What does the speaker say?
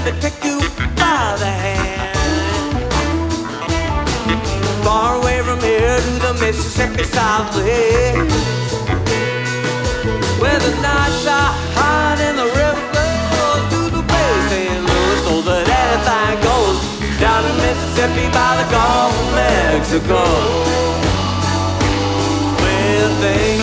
me take you by the hand. Far away from here to the Mississippi Southwest, where the nights are hot and the river flows to the Bay St. Louis, so that anything goes down in Mississippi by the Gulf of Mexico. Well, things